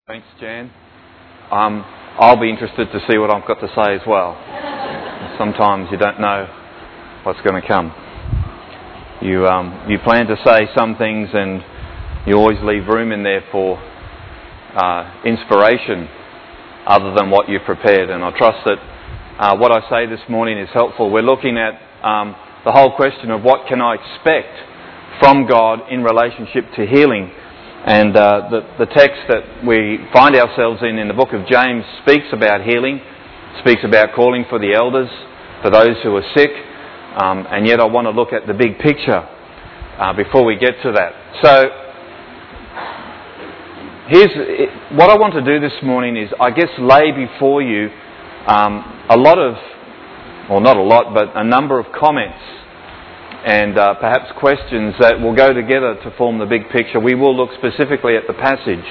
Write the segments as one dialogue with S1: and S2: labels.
S1: Thanks, Jan. I'll be interested to see what I've got to say as well. Sometimes you don't know what's going to come. You plan to say some things and you always leave room in there for inspiration other than what you've prepared. And I trust that what I say this morning is helpful. We're looking at the whole question of what can I expect from God in relationship to healing. And the text that we find ourselves in the book of James speaks about healing, speaks about calling for the elders, for those who are sick, and yet I want to look at the big picture before we get to that. So, what I want to do this morning is, I guess, lay before you a lot of, well, not a lot, but a number of comments and perhaps questions that will go together to form the big picture. We will look specifically at the passage.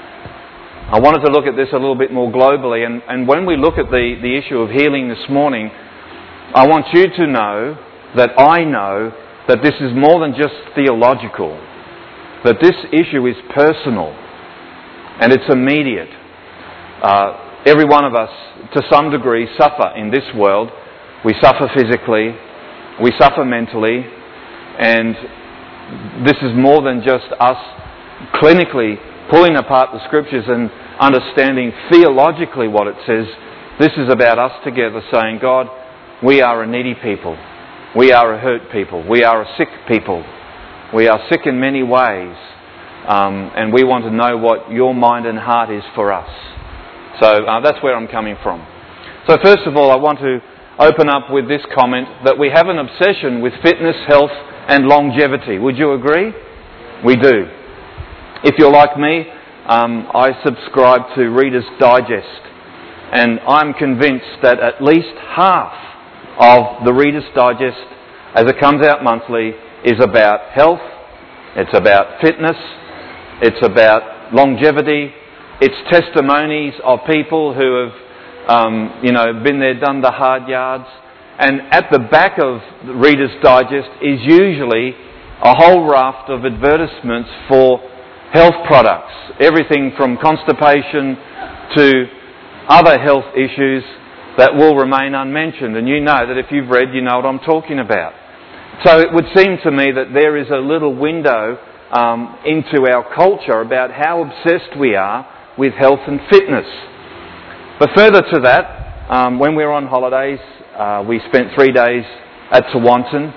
S1: I wanted to look at this a little bit more globally, and when we look at the issue of healing this morning, I want you to know that I know that this is more than just theological, that this issue is personal and it's immediate. Every one of us, to some degree, suffer in this world. We suffer physically, we suffer mentally, and this is more than just us clinically pulling apart the scriptures and understanding theologically what it says. This is about us together saying, God, we are a needy people. We are a hurt people. We are a sick people. We are sick in many ways. And we want to know what your mind and heart is for us. So that's where I'm coming from. So first of all, I want to open up with this comment that we have an obsession with fitness, health and longevity. Would you agree? We do. If you're like me, I subscribe to Reader's Digest, and I'm convinced that at least half of the Reader's Digest, as it comes out monthly, is about health, it's about fitness, it's about longevity, it's testimonies of people who have been there, done the hard yards. And at the back of the Reader's Digest is usually a whole raft of advertisements for health products. Everything from constipation to other health issues that will remain unmentioned. And you know that if you've read, you know what I'm talking about. So it would seem to me that there is a little window into our culture about how obsessed we are with health and fitness. But further to that, when we were on holidays, we spent 3 days at Tewantin.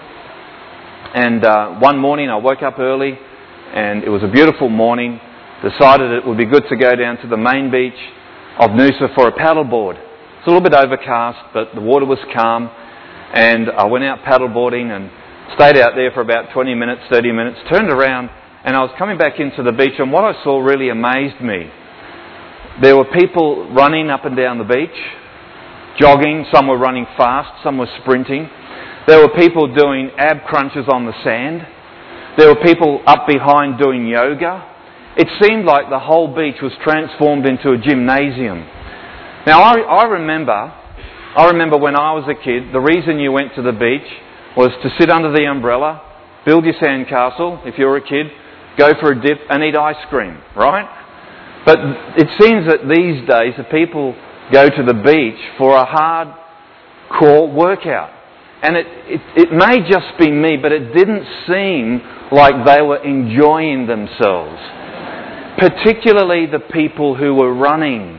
S1: And one morning I woke up early and it was a beautiful morning. Decided it would be good to go down to the main beach of Noosa for a paddleboard. It's a little bit overcast, but the water was calm. And I went out paddleboarding and stayed out there for about 20 minutes, 30 minutes, turned around and I was coming back into the beach, and what I saw really amazed me. There were people running up and down the beach, jogging. Some were running fast, some were sprinting. There were people doing ab crunches on the sand. There were people up behind doing yoga. It seemed like the whole beach was transformed into a gymnasium. Now I remember when I was a kid, the reason you went to the beach was to sit under the umbrella, build your sandcastle, if you were a kid, go for a dip and eat ice cream, right? But it seems that these days the people go to the beach for a hardcore workout. And it may just be me, but it didn't seem like they were enjoying themselves. Particularly the people who were running.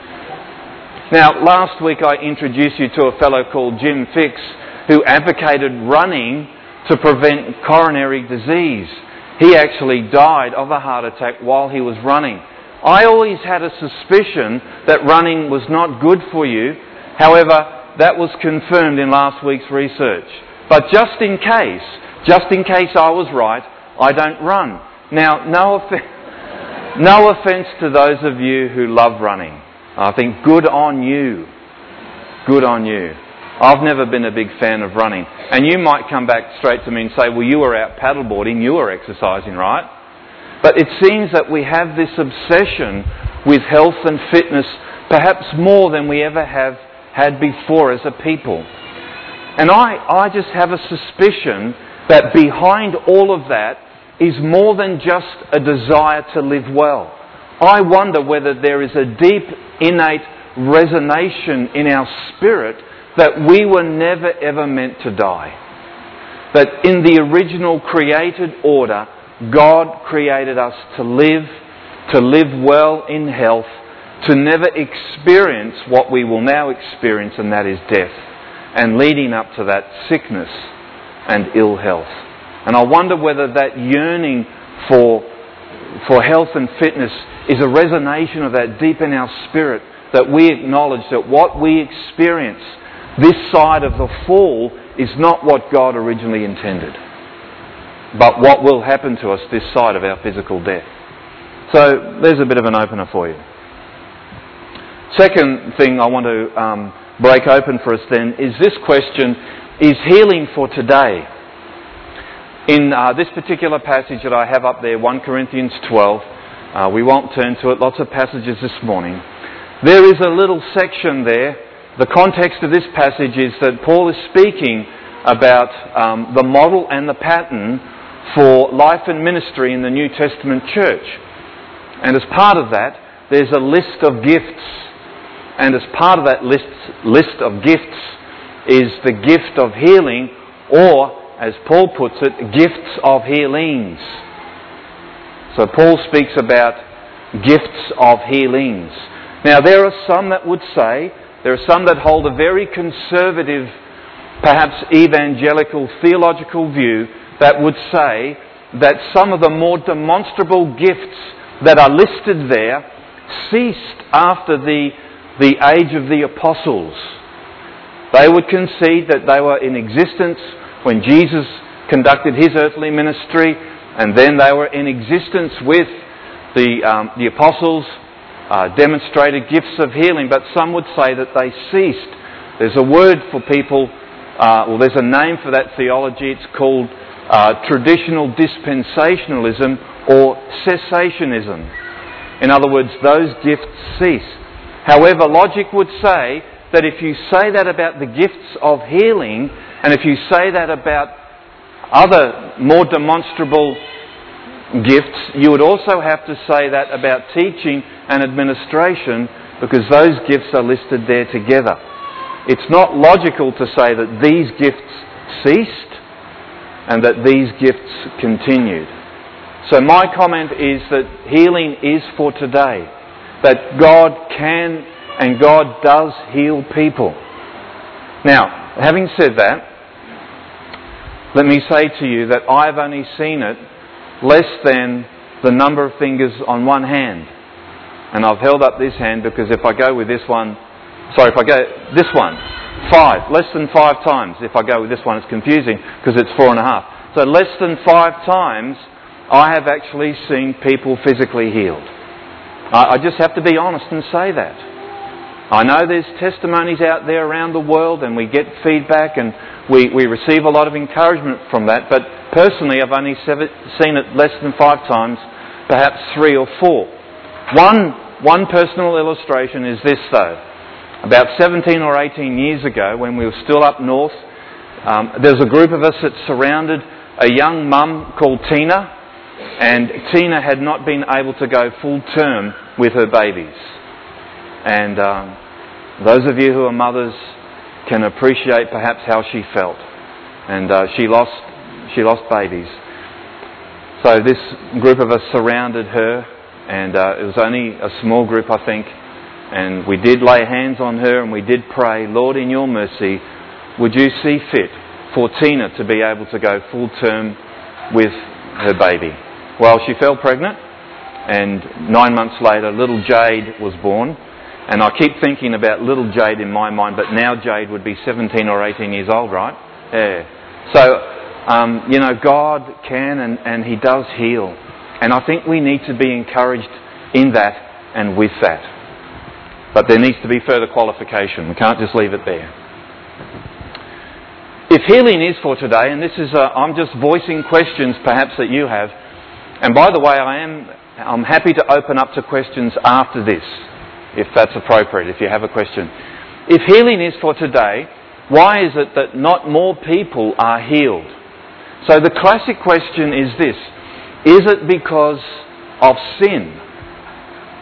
S1: Now, last week I introduced you to a fellow called Jim Fix who advocated running to prevent coronary disease. He actually died of a heart attack while he was running. I always had a suspicion that running was not good for you. However, that was confirmed in last week's research. But just in case I was right, I don't run. Now, no offence to those of you who love running. I think good on you. Good on you. I've never been a big fan of running. And you might come back straight to me and say, well, you were out paddleboarding, you were exercising, right? But it seems that we have this obsession with health and fitness, perhaps more than we ever have had before as a people. And I just have a suspicion that behind all of that is more than just a desire to live well. I wonder whether there is a deep, innate resonation in our spirit that we were never ever meant to die. That in the original created order, God created us to live well in health, to never experience what we will now experience, and that is death, and leading up to that, sickness and ill health. And I wonder whether that yearning for health and fitness is a resonation of that deep in our spirit, that we acknowledge that what we experience this side of the fall is not what God originally intended, but what will happen to us this side of our physical death. So there's a bit of an opener for you. Second thing I want to break open for us then is this question: is healing for today? In this particular passage that I have up there, 1 Corinthians 12, we won't turn to it, lots of passages this morning. There is a little section there. The context of this passage is that Paul is speaking about the model and the pattern for life and ministry in the New Testament church. And as part of that, there's a list of gifts. And as part of that list of gifts is the gift of healing, or, as Paul puts it, gifts of healings. So Paul speaks about gifts of healings. Now there are some that would say, there are some that hold a very conservative, perhaps evangelical theological view that would say that some of the more demonstrable gifts that are listed there ceased after the age of the apostles. They would concede that they were in existence when Jesus conducted his earthly ministry, and then they were in existence with the apostles, demonstrated gifts of healing, but some would say that they ceased. There's a word for people, there's a name for that theology. It's called traditional dispensationalism or cessationism. In other words, those gifts cease. However, logic would say that if you say that about the gifts of healing, and if you say that about other more demonstrable gifts, you would also have to say that about teaching and administration, because those gifts are listed there together. It's not logical to say that these gifts ceased and that these gifts continued. So my comment is that healing is for today. That God can and God does heal people. Now, having said that, let me say to you that I've only seen it less than the number of fingers on one hand. And I've held up this hand because if I go with this one, this one, less than 5 times. If I go with this one, it's confusing because it's 4.5. So less than 5 times I have actually seen people physically healed. I just have to be honest and say that. I know there's testimonies out there around the world and we get feedback and we receive a lot of encouragement from that, but personally I've only seen it less than 5 times, perhaps 3 or 4. One personal illustration is this though. About 17 or 18 years ago, when we were still up north, there was a group of us that surrounded a young mum called Tina, and Tina had not been able to go full term with her babies. And those of you who are mothers can appreciate perhaps how she felt. And she lost babies. So this group of us surrounded her, and it was only a small group, I think. And we did lay hands on her and we did pray, Lord, in your mercy, would you see fit for Tina to be able to go full term with her baby? Well, she fell pregnant, and 9 months later, little Jade was born. And I keep thinking about little Jade in my mind, but now Jade would be 17 or 18 years old, right? Yeah. So, God can and He does heal. And I think we need to be encouraged in that and with that. But there needs to be further qualification. We can't just leave it there. If healing is for today, and this is, I'm just voicing questions perhaps that you have. And by the way, I'm happy to open up to questions after this, if that's appropriate, if you have a question. If healing is for today, why is it that not more people are healed? So the classic question is this: is it because of sin?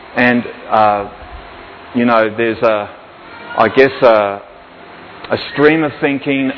S1: And, there's a stream of thinking,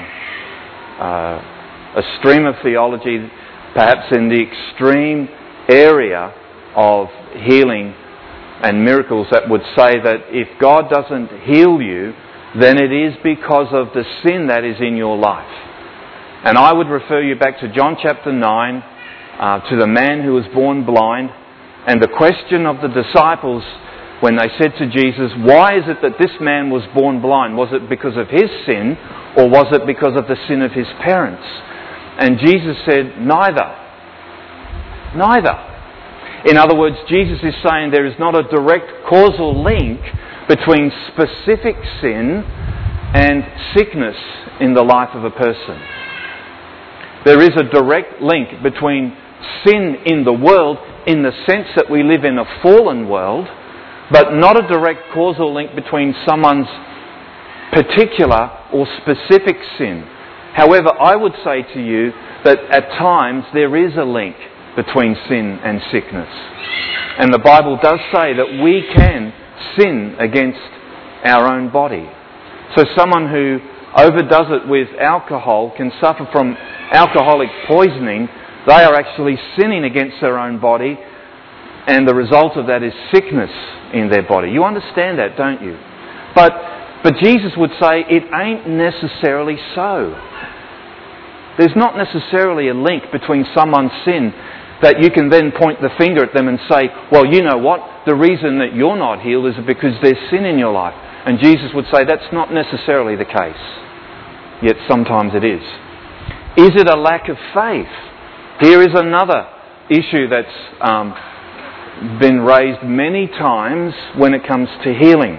S1: a stream of theology, perhaps in the extreme area of healing and miracles, that would say that if God doesn't heal you, then it is because of the sin that is in your life. And I would refer you back to John chapter 9, to the man who was born blind, and the question of the disciples when they said to Jesus, why is it that this man was born blind? Was it because of his sin, or was it because of the sin of his parents? And Jesus said, neither. Neither. In other words, Jesus is saying there is not a direct causal link between specific sin and sickness in the life of a person. There is a direct link between sin in the world, in the sense that we live in a fallen world, but not a direct causal link between someone's particular or specific sin. However, I would say to you that at times there is a link between sin and sickness. And the Bible does say that we can sin against our own body. So someone who overdoes it with alcohol can suffer from alcoholic poisoning. They are actually sinning against their own body, and the result of that is sickness in their body. You understand that, don't you? But Jesus would say it ain't necessarily so. There's not necessarily a link between someone's sin that you can then point the finger at them and say, well, you know what? The reason that you're not healed is because there's sin in your life. And Jesus would say that's not necessarily the case. Yet sometimes it is. Is it a lack of faith? Here is another issue that's been raised many times when it comes to healing.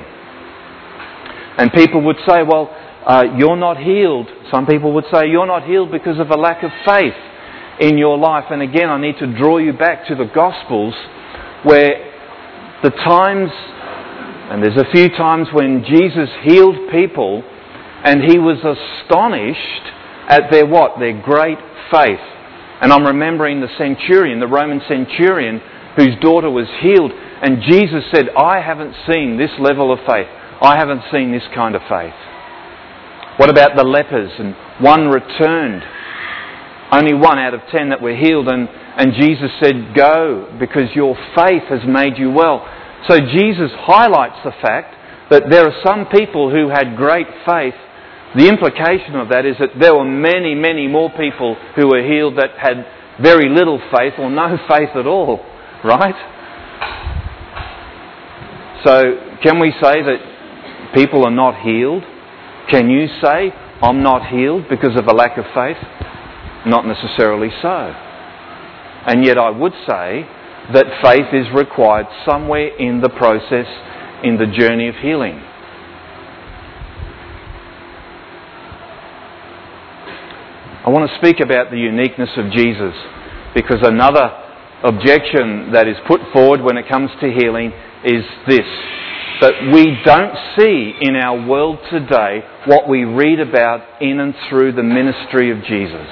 S1: And people would say, well, you're not healed. Some people would say you're not healed because of a lack of faith in your life. And again, I need to draw you back to the Gospels, where the times, and there's a few times when Jesus healed people and he was astonished at their what? Their great faith. And I'm remembering the centurion, the Roman centurion, whose daughter was healed. And Jesus said, I haven't seen this level of faith. I haven't seen this kind of faith. What about the lepers? And one returned. Only 1 out of 10 that were healed. And Jesus said, go, because your faith has made you well. So Jesus highlights the fact that there are some people who had great faith. The implication of that is that there were many, many more people who were healed that had very little faith or no faith at all. Right? So, can we say that people are not healed? Can you say, I'm not healed because of a lack of faith? Not necessarily so. And yet I would say that faith is required somewhere in the process, in the journey of healing. I want to speak about the uniqueness of Jesus, because another objection that is put forward when it comes to healing is this: that we don't see in our world today what we read about in and through the ministry of Jesus.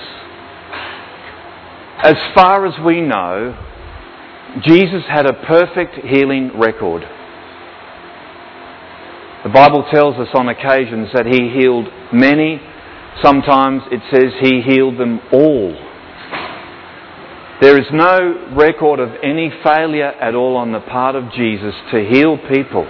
S1: As far as we know, Jesus had a perfect healing record. The Bible tells us on occasions that he healed many. Sometimes it says he healed them all. There is no record of any failure at all on the part of Jesus to heal people.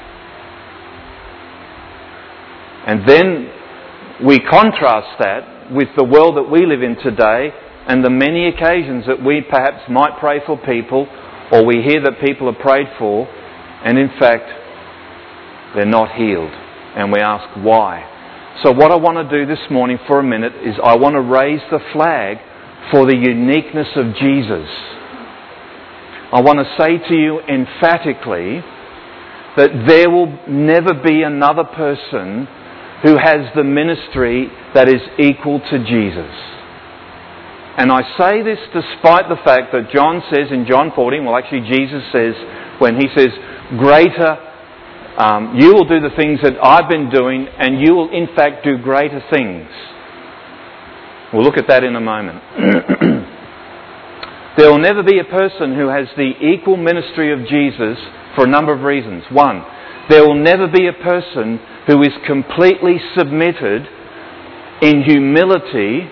S1: And then we contrast that with the world that we live in today and the many occasions that we perhaps might pray for people, or we hear that people are prayed for, and in fact they're not healed. And we ask why. So what I want to do this morning for a minute is I want to raise the flag for the uniqueness of Jesus. I want to say to you emphatically that there will never be another person who has the ministry that is equal to Jesus. And I say this despite the fact that John says in John 14, well actually Jesus says, when he says, greater, you will do the things that I've been doing, and you will in fact do greater things. We'll look at that in a moment. There will never be a person who has the equal ministry of Jesus for a number of reasons. One, there will never be a person who is completely submitted in humility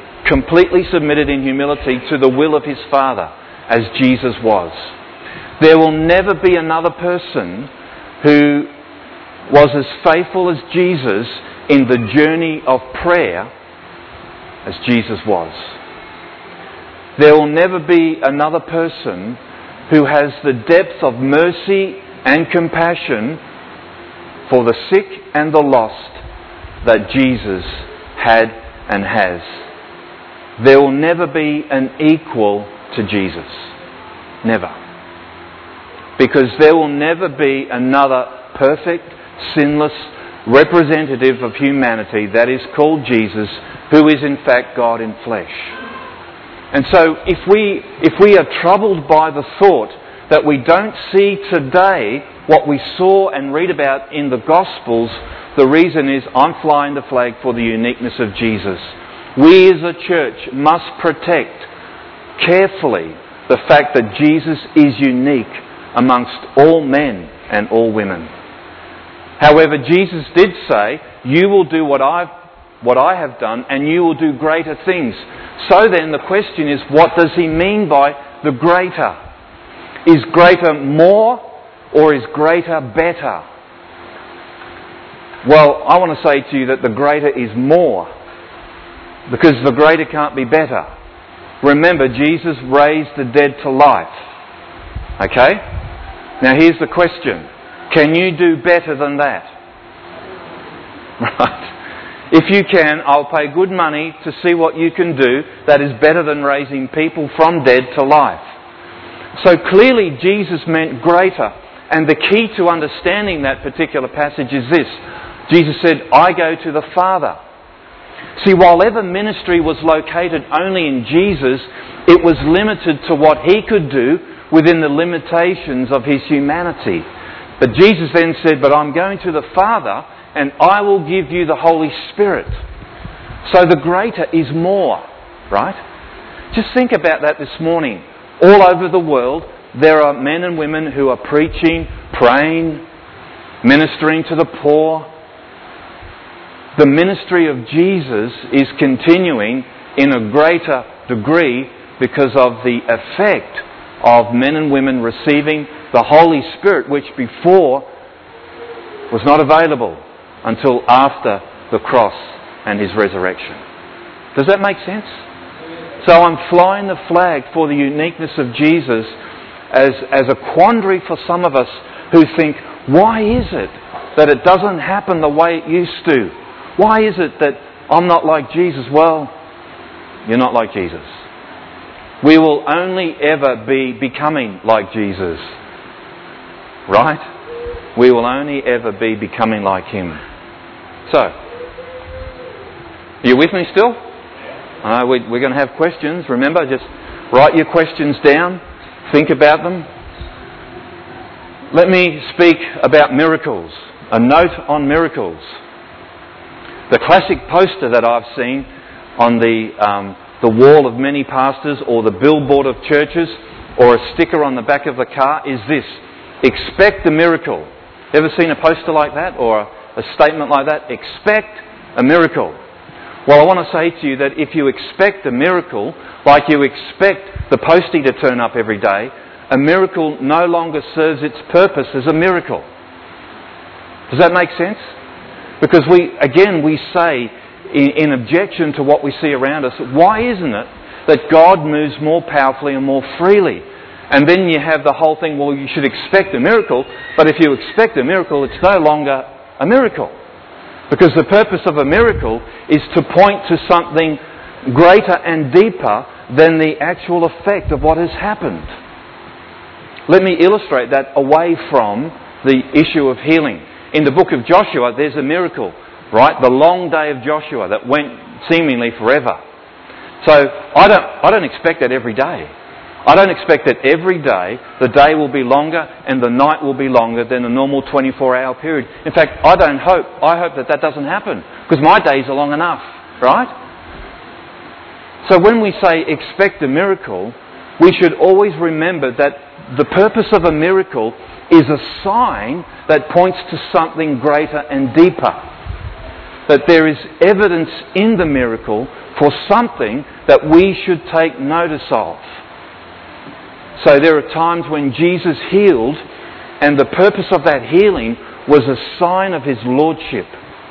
S1: to the will of his Father, as Jesus was. There will never be another person who was as faithful as Jesus in the journey of prayer as Jesus was. There will never be another person who has the depth of mercy and compassion for the sick and the lost that Jesus had and has. There will never be an equal to Jesus. Never. Because there will never be another perfect, sinless representative of humanity that is called Jesus, who is in fact God in flesh. And so if we are troubled by the thought that we don't see today what we saw and read about in the Gospels, the reason is I'm flying the flag for the uniqueness of Jesus. We as a church must protect carefully the fact that Jesus is unique amongst all men and all women. However, Jesus did say, you will do what I have done, and you will do greater things. So then the question is, what does he mean by the greater? Is greater more, or is greater better? Well, I want to say to you that the greater is more, because the greater can't be better. Remember, Jesus raised the dead to life. Okay? Now here's the question. Can you do better than that? Right? If you can, I'll pay good money to see what you can do that is better than raising people from dead to life. So clearly Jesus meant greater. And the key to understanding that particular passage is this. Jesus said, I go to the Father. See, while ever ministry was located only in Jesus, it was limited to what he could do within the limitations of his humanity. But Jesus then said, but I'm going to the Father and I will give you the Holy Spirit. So the greater is more, right? Just think about that this morning. All over the world, there are men and women who are preaching, praying, ministering to the poor. The ministry of Jesus is continuing in a greater degree because of the effect of men and women receiving the Holy Spirit, which before was not available until after the cross and his resurrection. Does that make sense? So I'm flying the flag for the uniqueness of Jesus as a quandary for some of us who think, why is it that it doesn't happen the way it used to? Why is it that I'm not like Jesus? Well, you're not like Jesus. We will only ever be becoming like Jesus. Right? We will only ever be becoming like him. So, are you with me still? We're going to have questions. Remember, just write your questions down. Think about them. Let me speak about miracles. A note on miracles. The classic poster that I've seen on the wall of many pastors or the billboard of churches or a sticker on the back of the car is this: expect a miracle. Ever seen a poster like that or a statement like that? Expect a miracle. Well, I want to say to you that if you expect a miracle, like you expect the postie to turn up every day, a miracle no longer serves its purpose as a miracle. Does that make sense? Because we say in objection to what we see around us, why isn't it that God moves more powerfully and more freely? And then you have the whole thing, well, you should expect a miracle, but if you expect a miracle, it's no longer a miracle. Because the purpose of a miracle is to point to something greater and deeper than the actual effect of what has happened. Let me illustrate that away from the issue of healing. In the book of Joshua, there's a miracle, right? The long day of Joshua that went seemingly forever. So I don't expect that every day. I don't expect that every day the day will be longer and the night will be longer than a normal 24-hour period. In fact, I hope that doesn't happen, because my days are long enough, right? So when we say expect a miracle, we should always remember that the purpose of a miracle is a sign that points to something greater and deeper. That there is evidence in the miracle for something that we should take notice of. So there are times when Jesus healed, and the purpose of that healing was a sign of His Lordship.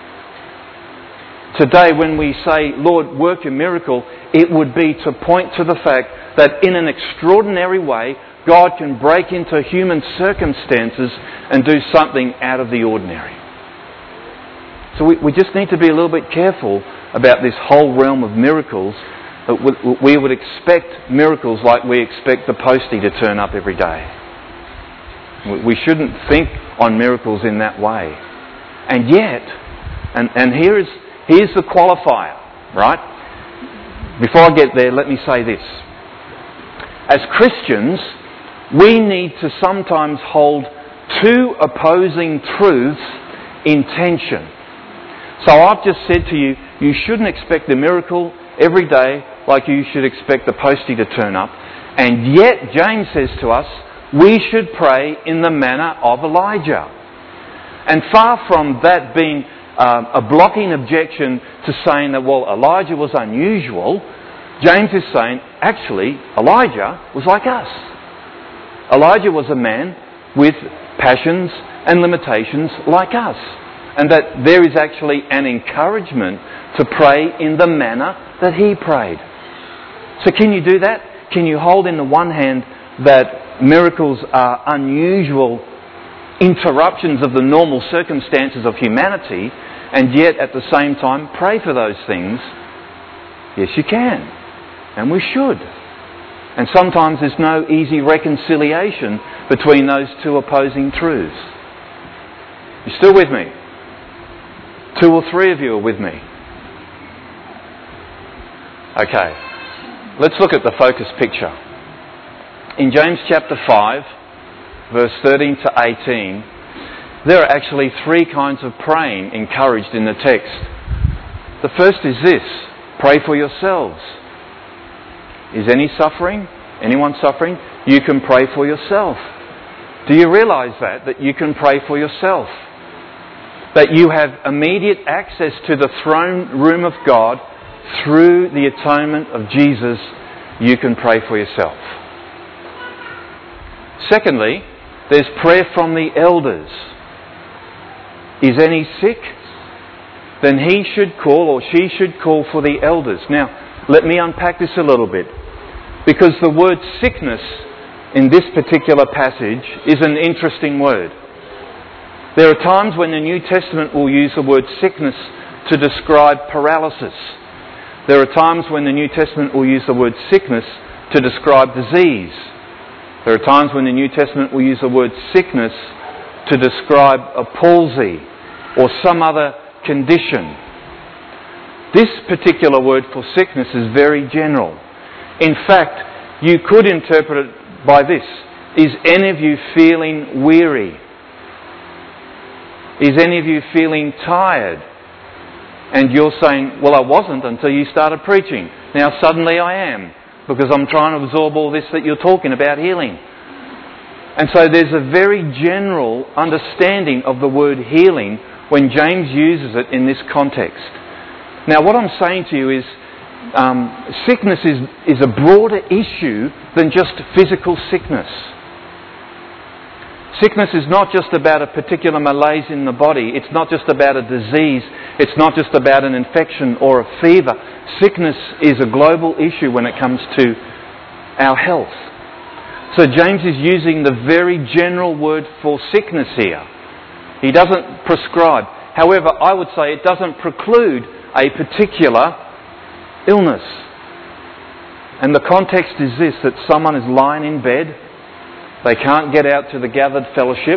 S1: Today, when we say, Lord, work a miracle, it would be to point to the fact that in an extraordinary way, God can break into human circumstances and do something out of the ordinary. So we just need to be a little bit careful about this whole realm of miracles. We would expect miracles like we expect the postie to turn up every day. We shouldn't think on miracles in that way. And yet, and here's the qualifier, right? Before I get there, let me say this. As Christians, we need to sometimes hold two opposing truths in tension. So I've just said to you, you shouldn't expect a miracle every day like you should expect the postie to turn up. And yet, James says to us, we should pray in the manner of Elijah. And far from that being a blocking objection to saying that, well, Elijah was unusual, James is saying, actually, Elijah was like us. Elijah was a man with passions and limitations like us. And that there is actually an encouragement to pray in the manner that he prayed. So can you do that? Can you hold in the one hand that miracles are unusual interruptions of the normal circumstances of humanity, and yet at the same time pray for those things? Yes, you can. And we should. And sometimes there's no easy reconciliation between those two opposing truths. You still with me? 2 or 3 of you are with me. Okay. Let's look at the focus picture. In James chapter 5, verse 13 to 18, there are actually 3 kinds of praying encouraged in the text. The first is this: pray for yourselves. Is anyone suffering? You can pray for yourself. Do you realise that you can pray for yourself? That you have immediate access to the throne room of God through the atonement of Jesus. You can pray for yourself. Secondly, there's prayer from the elders. Is any sick? Then he should call, or she should call for the elders. Now, let me unpack this a little bit. Because the word sickness in this particular passage is an interesting word. There are times when the New Testament will use the word sickness to describe paralysis. There are times when the New Testament will use the word sickness to describe disease. There are times when the New Testament will use the word sickness to describe a palsy or some other condition. This particular word for sickness is very general. In fact, you could interpret it by this: is any of you feeling weary? Is any of you feeling tired? And you're saying, well, I wasn't until you started preaching. Now suddenly I am, because I'm trying to absorb all this that you're talking about healing. And so there's a very general understanding of the word healing when James uses it in this context. Now what I'm saying to you is sickness is a broader issue than just physical sickness. Sickness is not just about a particular malaise in the body. It's not just about a disease. It's not just about an infection or a fever. Sickness is a global issue when it comes to our health. So James is using the very general word for sickness here. He doesn't prescribe. However, I would say it doesn't preclude a particular illness. And the context is this: that someone is lying in bed. They can't get out to the gathered fellowship.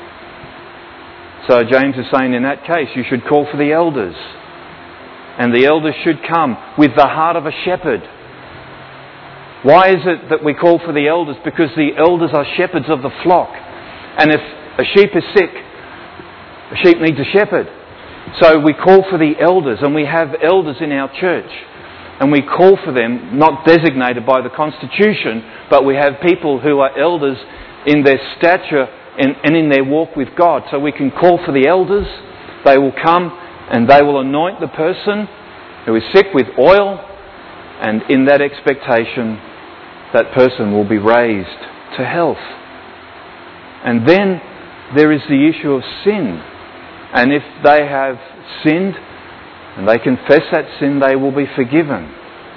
S1: So James is saying in that case you should call for the elders. And the elders should come with the heart of a shepherd. Why is it that we call for the elders? Because the elders are shepherds of the flock. And if a sheep is sick, a sheep needs a shepherd. So we call for the elders, and we have elders in our church. and we call for them, not designated by the Constitution, but we have people who are elders in their stature and in their walk with God. So we can call for the elders. They will come and they will anoint the person who is sick with oil, and in that expectation, that person will be raised to health. And then there is the issue of sin. And if they have sinned and they confess that sin, they will be forgiven.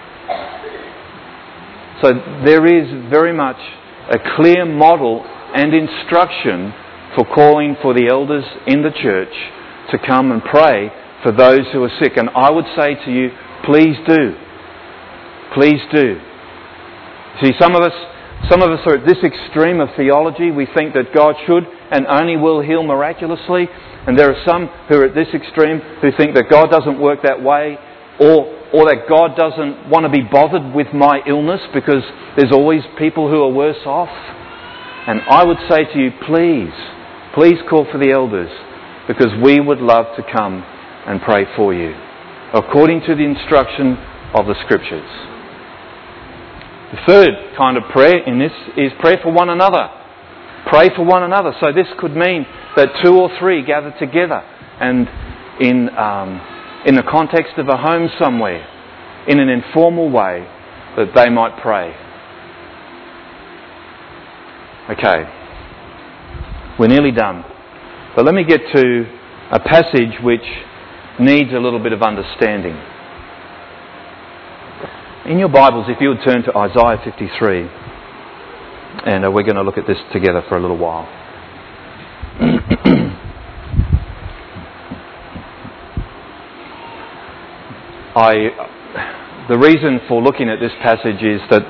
S1: So there is very much a clear model and instruction for calling for the elders in the church to come and pray for those who are sick. And I would say to you, please do. Please do. See, some of us are at this extreme of theology. We think that God should and only will heal miraculously. And there are some who are at this extreme who think that God doesn't work that way, or that God doesn't want to be bothered with my illness because there's always people who are worse off. And I would say to you, please call for the elders, because we would love to come and pray for you, according to the instruction of the Scriptures. The third kind of prayer in this is prayer for one another. Pray for one another. So this could mean that 2 or 3 gather together, and in the context of a home somewhere, in an informal way, that they might pray. Okay, we're nearly done. But let me get to a passage which needs a little bit of understanding. In your Bibles, if you would turn to Isaiah 53, and we're going to look at this together for a little while. The reason for looking at this passage is that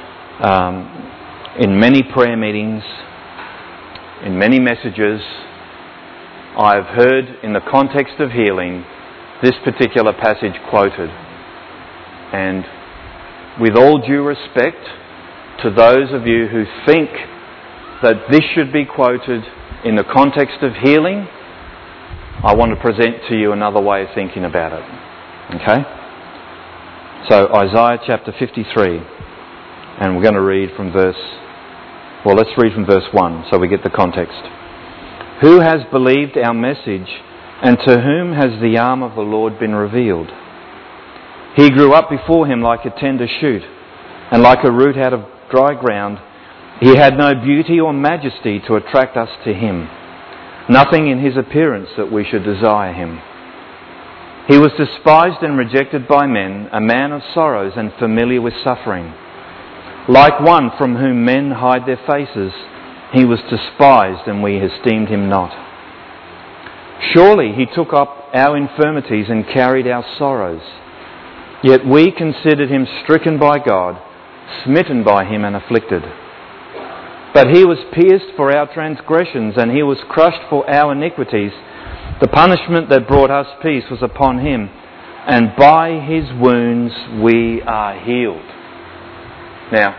S1: in many prayer meetings, in many messages, I've heard in the context of healing this particular passage quoted. And with all due respect to those of you who think that this should be quoted in the context of healing, I want to present to you another way of thinking about it. Okay? So Isaiah chapter 53, and we're going to read from let's read from verse 1 so we get the context. Who has believed our message, and to whom has the arm of the Lord been revealed? He grew up before him like a tender shoot, and like a root out of dry ground. He had no beauty or majesty to attract us to him, nothing in his appearance that we should desire him. He was despised and rejected by men, a man of sorrows and familiar with suffering. Like one from whom men hide their faces, he was despised and we esteemed him not. Surely he took up our infirmities and carried our sorrows. Yet we considered him stricken by God, smitten by him and afflicted. But he was pierced for our transgressions, and he was crushed for our iniquities. The punishment that brought us peace was upon him, and by his wounds we are healed. Now,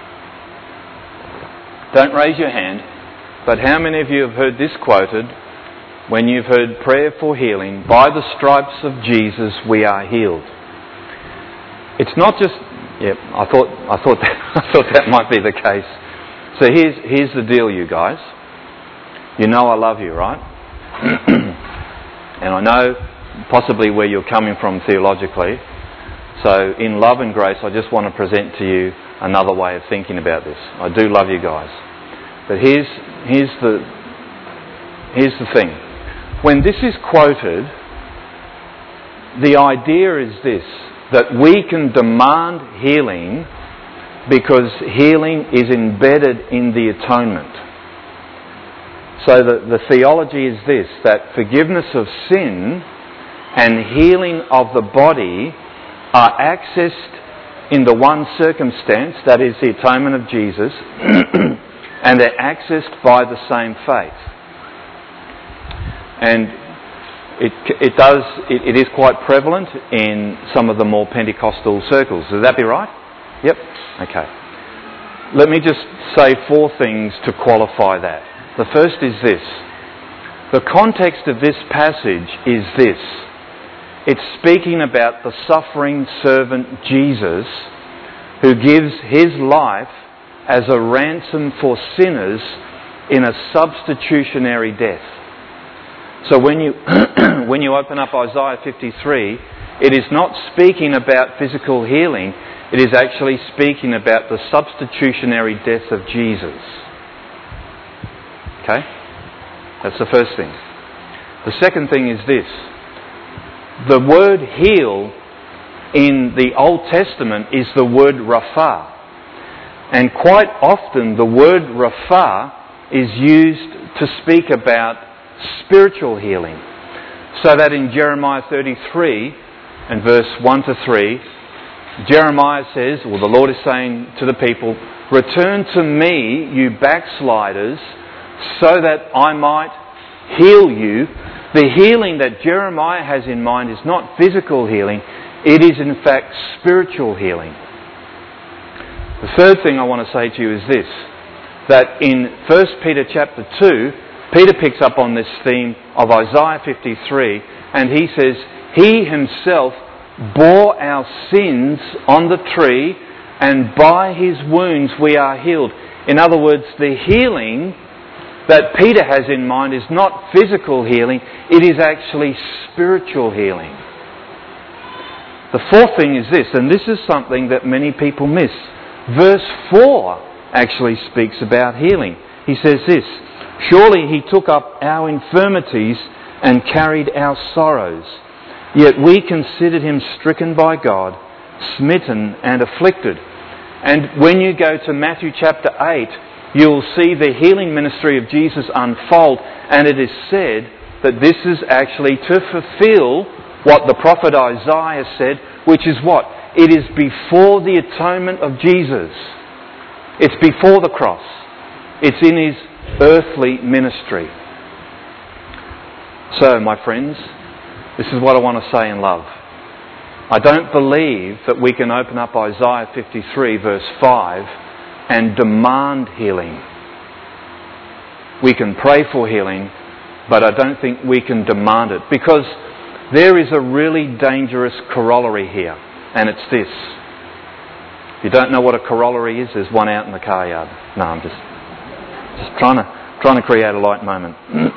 S1: don't raise your hand, but how many of you have heard this quoted when you've heard prayer for healing? By the stripes of Jesus we are healed. It's not just... I thought that might be the case. So here's the deal, you guys. You know I love you, right? And I know possibly where you're coming from theologically. So in love and grace, I just want to present to you another way of thinking about this. I do love you guys. But here's the thing. When this is quoted, the idea is this, that we can demand healing because healing is embedded in the atonement. So the theology is this, that forgiveness of sin and healing of the body are accessed in the one circumstance, that is the atonement of Jesus, and they're accessed by the same faith. And it is quite prevalent in some of the more Pentecostal circles. Would that be right? Yep. Okay. Let me just say 4 things to qualify that. The first is this. The context of this passage is this. It's speaking about the suffering servant Jesus who gives his life as a ransom for sinners in a substitutionary death. So when you when you open up Isaiah 53, it is not speaking about physical healing. It is actually speaking about the substitutionary death of Jesus. Okay? That's the first thing. The second thing is this. The word heal in the Old Testament is the word rapha. And quite often the word rapha is used to speak about spiritual healing. So that in Jeremiah 33 and verse 1 to 3, Jeremiah says, or the Lord is saying to the people, "Return to me, you backsliders, so that I might heal you." The healing that Jeremiah has in mind is not physical healing, it is in fact spiritual healing. The third thing I want to say to you is this, that in 1 Peter chapter 2, Peter picks up on this theme of Isaiah 53, and he says, "He himself bore our sins on the tree, and by his wounds we are healed." In other words, the healing that Peter has in mind is not physical healing, it is actually spiritual healing. The fourth thing is this, and this is something that many people miss. Verse 4 actually speaks about healing. He says this, "Surely he took up our infirmities and carried our sorrows. Yet we considered him stricken by God, smitten and afflicted." And when you go to Matthew chapter 8, you'll see the healing ministry of Jesus unfold, and it is said that this is actually to fulfill what the prophet Isaiah said, which is what? It is before the atonement of Jesus. It's before the cross. It's in his earthly ministry. So, my friends, this is what I want to say in love. I don't believe that we can open up Isaiah 53 verse 5 and demand healing. We can pray for healing, but I don't think we can demand it, because there is a really dangerous corollary here, and it's this. If you don't know what a corollary is, there's one out in the car yard. No, I'm just trying to create a light moment.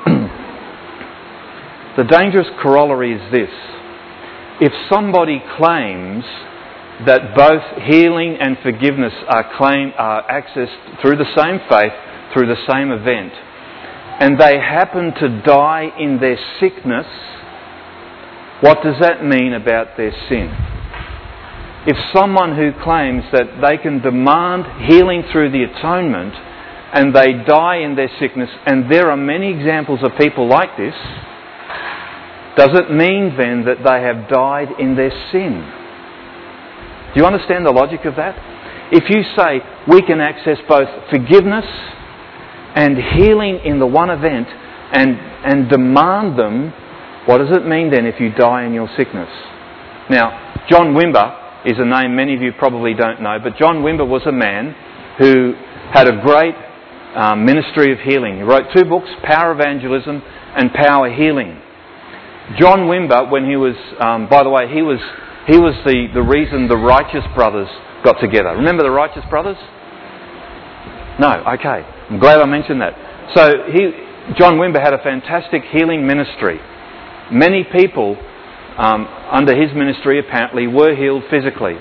S1: The dangerous corollary is this. If somebody claims that both healing and forgiveness are accessed through the same faith, through the same event, and they happen to die in their sickness, what does that mean about their sin? If someone who claims that they can demand healing through the atonement and they die in their sickness, and there are many examples of people like this, does it mean then that they have died in their sin? Do you understand the logic of that? If you say we can access both forgiveness and healing in the one event and demand them, what does it mean then if you die in your sickness? Now, John Wimber is a name many of you probably don't know, but John Wimber was a man who had a great ministry of healing. He wrote 2 books, Power Evangelism and Power Healing. John Wimber, when he was, by the way, he was the reason the Righteous Brothers got together. Remember the Righteous Brothers? No, okay. I'm glad I mentioned that. So John Wimber had a fantastic healing ministry. Many people under his ministry apparently were healed physically.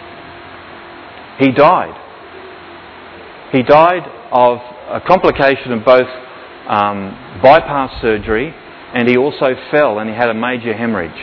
S1: He died. He died of a complication of both bypass surgery, and he also fell and he had a major hemorrhage.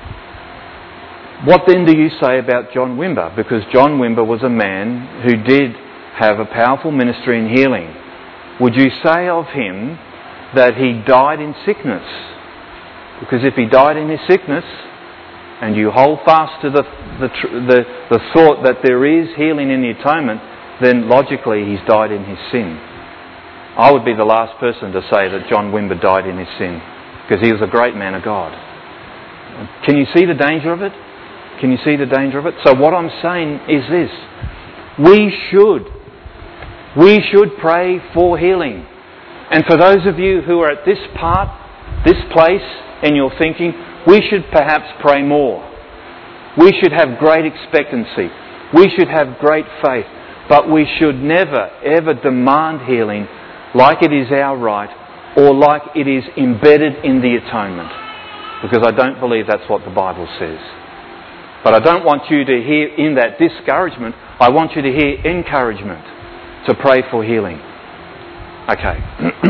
S1: What then do you say about John Wimber? Because John Wimber was a man who did have a powerful ministry in healing. Would you say of him that he died in sickness? Because if he died in his sickness, and you hold fast to the thought that there is healing in the atonement, then logically he's died in his sin. I would be the last person to say that John Wimber died in his sin, because he was a great man of God. Can you see the danger of it? Can you see the danger of it? So what I'm saying is this. We should pray for healing. And for those of you who are at this place in your thinking, we should perhaps pray more. We should have great expectancy. We should have great faith. But we should never, ever demand healing like it is our right or like it is embedded in the atonement. Because I don't believe that's what the Bible says. But I don't want you to hear in that discouragement. I want you to hear encouragement to pray for healing. Okay.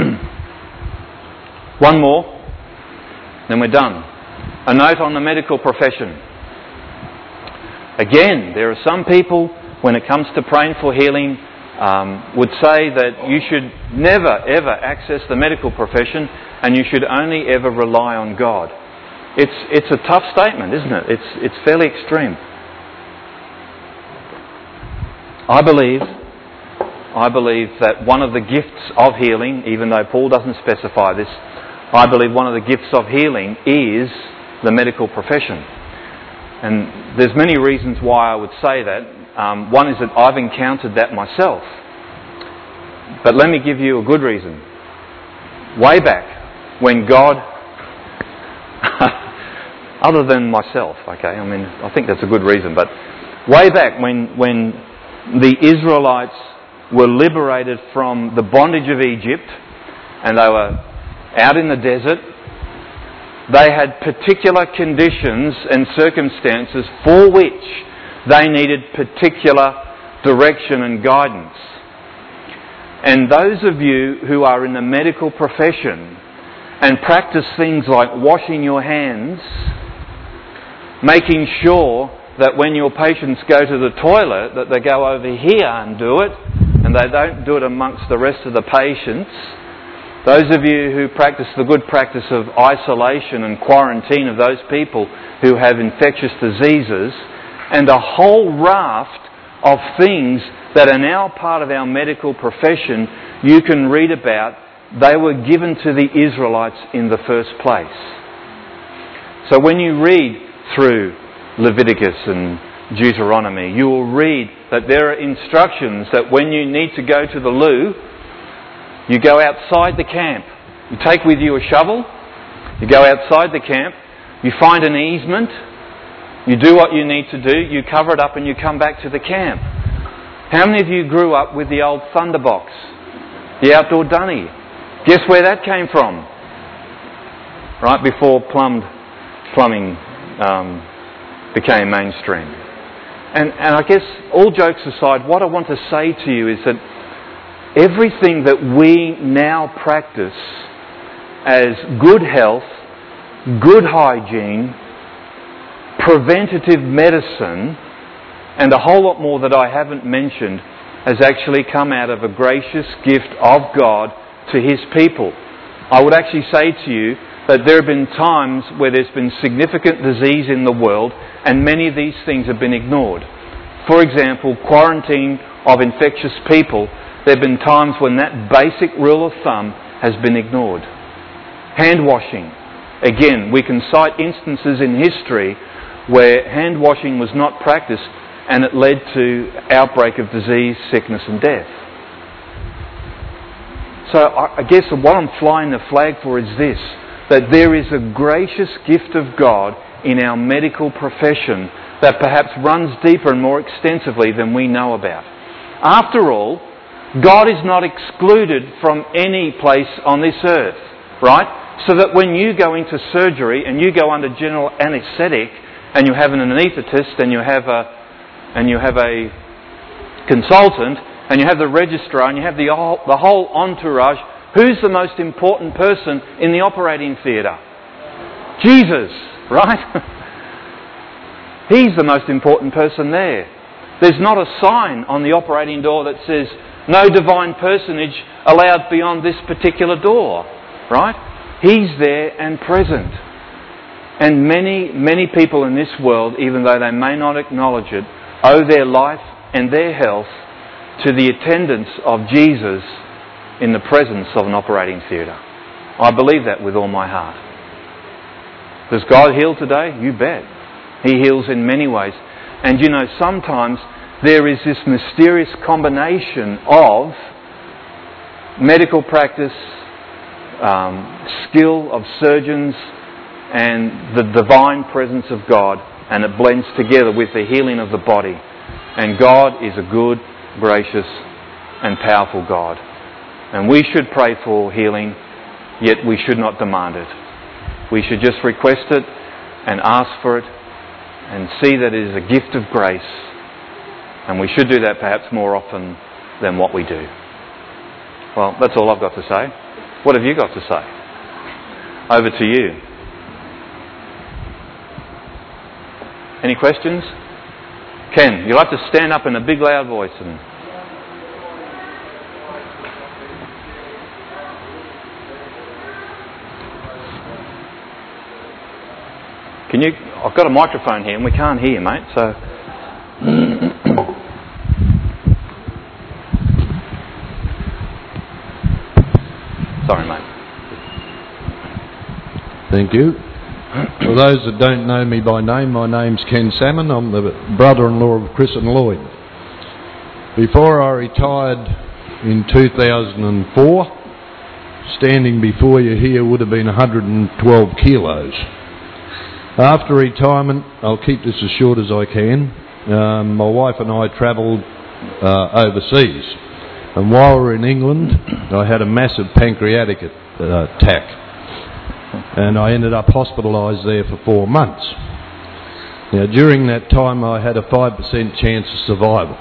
S1: One more, then we're done. A note on the medical profession. Again, there are some people, when it comes to praying for healing, would say that you should never ever access the medical profession and you should only ever rely on God. It's a tough statement, isn't it? It's fairly extreme. I believe that one of the gifts of healing, even though Paul doesn't specify this, I believe one of the gifts of healing is the medical profession. And there's many reasons why I would say that. One is that I've encountered that myself. But let me give you a good reason. Way back, when God, other than myself, okay, I mean, I think that's a good reason, but way back when the Israelites were liberated from the bondage of Egypt and they were out in the desert, they had particular conditions and circumstances for which they needed particular direction and guidance. And those of you who are in the medical profession and practice things like washing your hands, making sure that when your patients go to the toilet that they go over here and do it, and they don't do it amongst the rest of the patients. Those of you who practice the good practice of isolation and quarantine of those people who have infectious diseases, and a whole raft of things that are now part of our medical profession you can read about, they were given to the Israelites in the first place. So when you read through Leviticus and Deuteronomy, you will read that there are instructions that when you need to go to the loo, you go outside the camp. You take with you a shovel, you go outside the camp, you find an easement, you do what you need to do, you cover it up and you come back to the camp. How many of you grew up with the old thunderbox, the outdoor dunny? Guess where that came from? Right before plumbing became mainstream. And I guess, all jokes aside, what I want to say to you is that everything that we now practice as good health, good hygiene, preventative medicine, and a whole lot more that I haven't mentioned, has actually come out of a gracious gift of God to His people. I would actually say to you that there have been times where there's been significant disease in the world and many of these things have been ignored. For example, quarantine of infectious people, there have been times when that basic rule of thumb has been ignored. Hand washing. Again, we can cite instances in history where hand washing was not practiced and it led to outbreak of disease, sickness and death. So I guess what I'm flying the flag for is this, that there is a gracious gift of God in our medical profession that perhaps runs deeper and more extensively than we know about. After all, God is not excluded from any place on this earth, right? So that when you go into surgery and you go under general anaesthetic and you have an anaesthetist and you have a consultant and you have the registrar and you have the whole entourage, who's the most important person in the operating theatre? Jesus, right? He's the most important person there. There's not a sign on the operating door that says, no divine personage allowed beyond this particular door, right? He's there and present. And many, many people in this world, even though they may not acknowledge it, owe their life and their health to the attendance of Jesus in the presence of an operating theatre. I believe that with all my heart. Does God heal today? You bet. He heals in many ways. And you know, sometimes there is this mysterious combination of medical practice, skill of surgeons, and the divine presence of God, and it blends together with the healing of the body. And God is a good, gracious and powerful God. And we should pray for healing, yet we should not demand it. We should just request it and ask for it and see that it is a gift of grace. And we should do that perhaps more often than what we do. Well, that's all I've got to say. What have you got to say? Over to you. Any questions? Ken, you'll have to stand up in a big loud voice. Can you? I've got a microphone here and we can't hear you, mate, so... Sorry, mate.
S2: Thank you. For those that don't know me by name, my name's Ken Salmon. I'm the brother-in-law of Chris and Lloyd. Before I retired in 2004, standing before you here would have been 112 kilos. After retirement, I'll keep this as short as I can, my wife and I travelled overseas. And while we were in England, I had a massive pancreatic attack. And I ended up hospitalised there for 4 months. Now, during that time, I had a 5% chance of survival.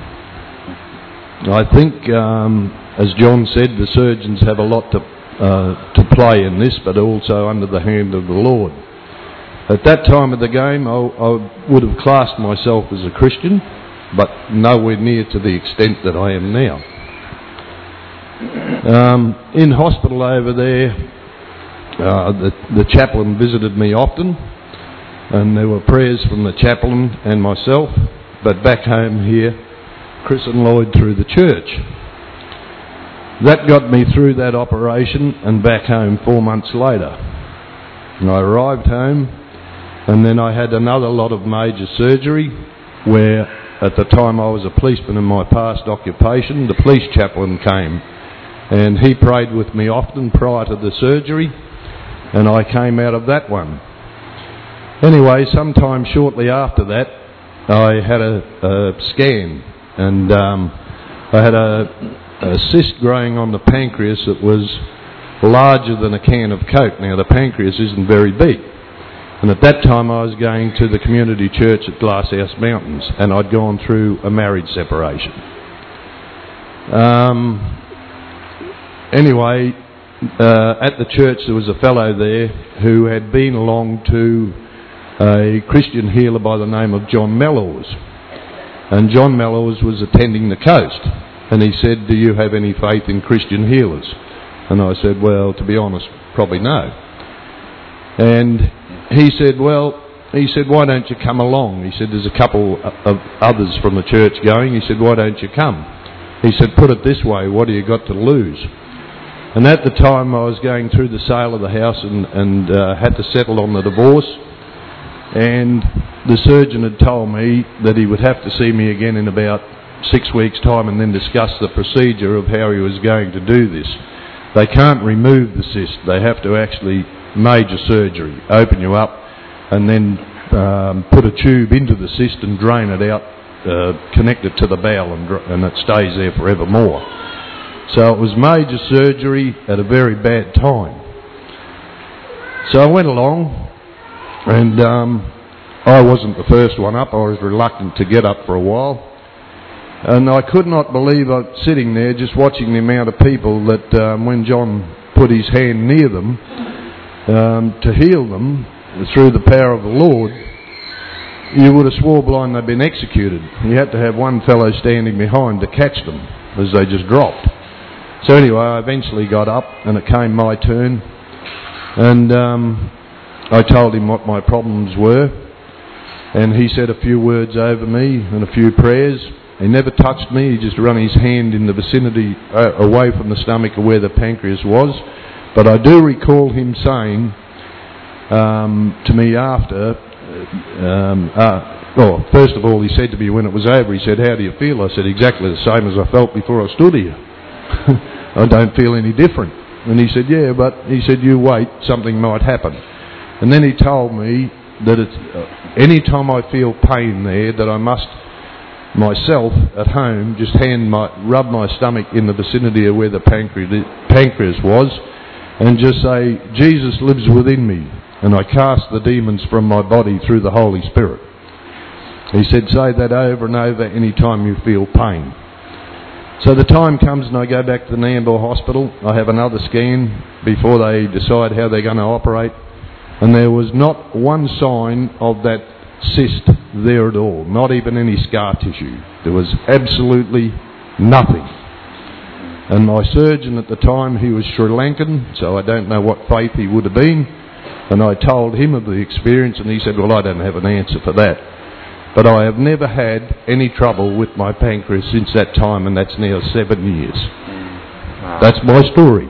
S2: I think, as John said, the surgeons have a lot to play in this, but also under the hand of the Lord. At that time of the game, I would have classed myself as a Christian, but nowhere near to the extent that I am now. In hospital over there, the chaplain visited me often, and there were prayers from the chaplain and myself, but back home here, Chris and Lloyd through the church. That got me through that operation and back home 4 months later. And I arrived home, and then I had another lot of major surgery where at the time I was a policeman in my past occupation. The police chaplain came and he prayed with me often prior to the surgery, and I came out of that one. Anyway, sometime shortly after that I had a scan, and I had a cyst growing on the pancreas that was larger than a can of Coke. Now, the pancreas isn't very big. And at that time I was going to the community church at Glasshouse Mountains, and I'd gone through a marriage separation. Anyway, at the church there was a fellow there who had been along to a Christian healer by the name of John Mellows. And John Mellows was attending the coast. And he said, "Do you have any faith in Christian healers?" And I said, "Well, to be honest, probably no." And he said, "Why don't you come along?" He said, "There's a couple of others from the church going." He said, "Why don't you come?" He said, "Put it this way, what do you got to lose?" And at the time I was going through the sale of the house and had to settle on the divorce. And the surgeon had told me that he would have to see me again in about 6 weeks' time and then discuss the procedure of how he was going to do this. They can't remove the cyst. They have to actually major surgery, open you up and then put a tube into the cyst and drain it out, connect it to the bowel, and it stays there forevermore. So it was major surgery at a very bad time. So I went along, and I wasn't the first one up. I was reluctant to get up for a while. And I could not believe I was sitting there just watching the amount of people that when John put his hand near them to heal them through the power of the Lord, you would have swore blind they'd been executed. You had to have one fellow standing behind to catch them as they just dropped. So anyway, I eventually got up and it came my turn, and I told him what my problems were, and he said a few words over me and a few prayers. He never touched me. He just ran his hand in the vicinity away from the stomach of where the pancreas was. But I do recall him saying to me after, first of all, he said to me when it was over, he said, "How do you feel?" I said, "Exactly the same as I felt before I stood here. I don't feel any different." And he said, "Yeah, but," he said, "you wait, something might happen." And then he told me that any time I feel pain there, that I must myself at home just rub my stomach in the vicinity of where the pancreas was, and just say, Jesus lives within me, and I cast the demons from my body through the Holy Spirit. He said, say that over and over any time you feel pain. So the time comes and I go back to the Nambour Hospital. I have another scan before they decide how they're going to operate. And there was not one sign of that cyst there at all, not even any scar tissue. There was absolutely nothing. And my surgeon at the time, he was Sri Lankan, so I don't know what faith he would have been. And I told him of the experience, and he said, well, I don't have an answer for that. But I have never had any trouble with my pancreas since that time, and that's now 7 years. Wow. That's my story.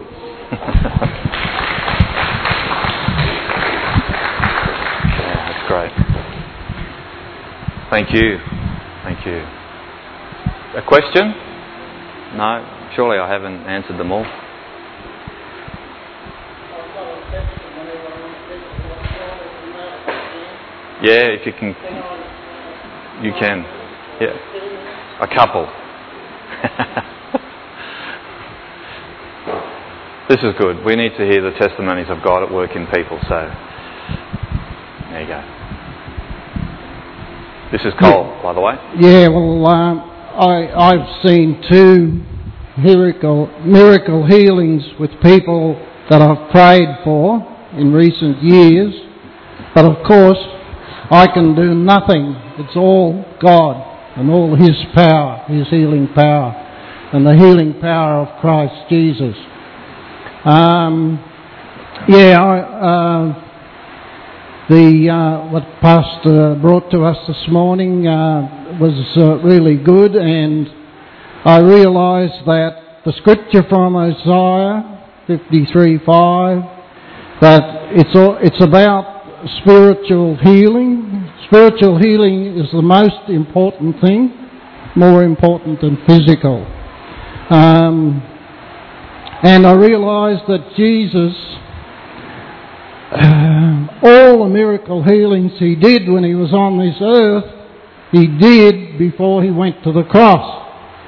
S1: Yeah, that's great. Thank you. Thank you. A question? No? Surely I haven't answered them all. Yeah, if you can. You can. Yeah. A couple. This is good. We need to hear the testimonies of God at work in people, so there you go. This is Cole, by the way.
S3: Yeah, well, I've seen 2 miracle healings with people that I've prayed for in recent years. But of course, I can do nothing. It's all God and all His power, His healing power, and the healing power of Christ Jesus. What Pastor brought to us this morning was really good, and I realised that the scripture from Isaiah 53:5, that it's about spiritual healing. Spiritual healing is the most important thing, more important than physical. And I realised that Jesus, all the miracle healings He did when He was on this earth, He did before He went to the cross.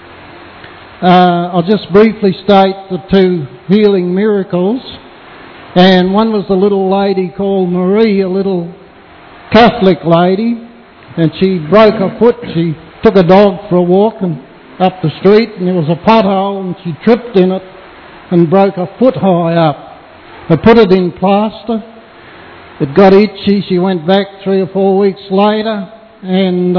S3: I'll just briefly state the 2 healing miracles. And one was a little lady called Marie, a little Catholic lady, and she broke her foot. She took a dog for a walk and up the street, and there was a pothole, and she tripped in it and broke her foot high up. They put it in plaster. It got itchy. She went back 3 or 4 weeks later, and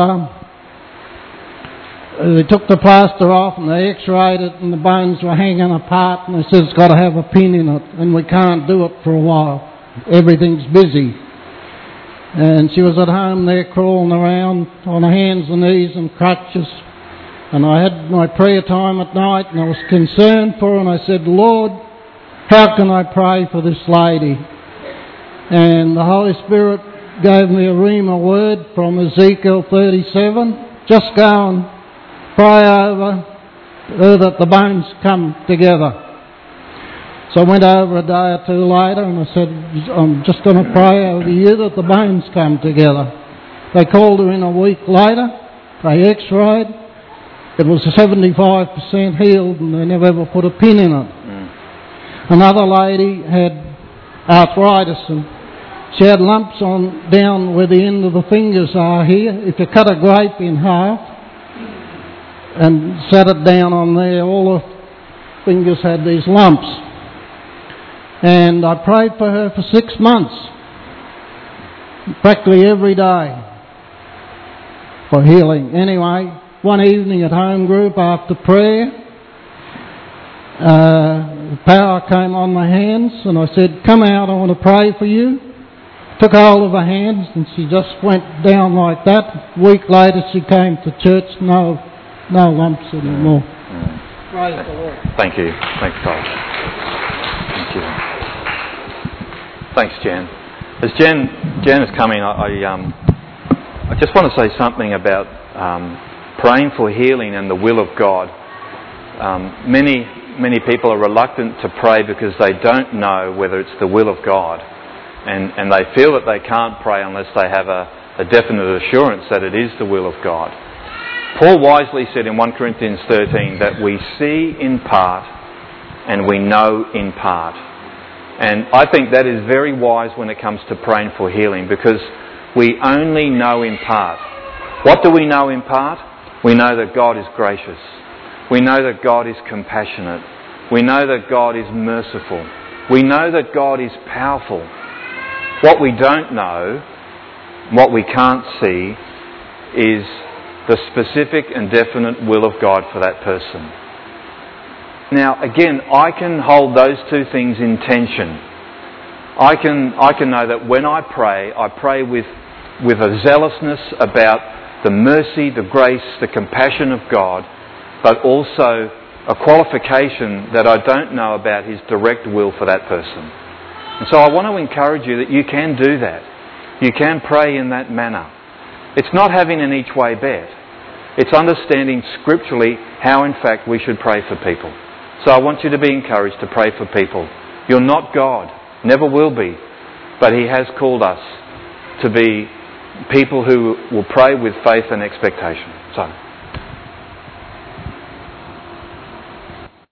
S3: they took the plaster off and they x-rayed it, and the bones were hanging apart, and they said it's got to have a pin in it, and we can't do it for a while. Everything's busy. And she was at home there crawling around on her hands and knees and crutches. And I had my prayer time at night, and I was concerned for her, and I said, Lord, how can I pray for this lady? And the Holy Spirit gave me a rhema word from Ezekiel 37. Just go and pray over her that the bones come together. So I went over a day or 2 later and I said, I'm just going to pray over you that the bones come together. They called her in a week later. They x-rayed. It was 75% healed, and they never ever put a pin in it. Another lady had arthritis, and she had lumps on down where the end of the fingers are here. If you cut a grape in half and sat it down on there, all the fingers had these lumps. And I prayed for her for 6 months, practically every day, for healing. Anyway, one evening at home group after prayer, power came on my hands, and I said, come out, I want to pray for you. Took hold of her hands, and she just went down like that. A week later she came to church, no lumps anymore. Praise the Lord.
S1: Thank you. Thanks, Carl. Thank you. Thanks, Jan. As Jan is coming, I just want to say something about praying for healing and the will of God. Many people are reluctant to pray because they don't know whether it's the will of God. and they feel that they can't pray unless they have a definite assurance that it is the will of God. Paul wisely said in 1 Corinthians 13 that we see in part and we know in part. And I think that is very wise when it comes to praying for healing, because we only know in part. What do we know in part? We know that God is gracious. We know that God is compassionate. We know that God is merciful. We know that God is powerful. What we don't know, what we can't see, is the specific and definite will of God for that person. Now, again, I can hold those two things in tension. I can know that when I pray with a zealousness about the mercy, the grace, the compassion of God, but also a qualification that I don't know about His direct will for that person. And so I want to encourage you that you can do that. You can pray in that manner. It's not having an each way bet. It's understanding scripturally how in fact we should pray for people. So I want you to be encouraged to pray for people. You're not God, never will be, but He has called us to be people who will pray with faith and expectation. So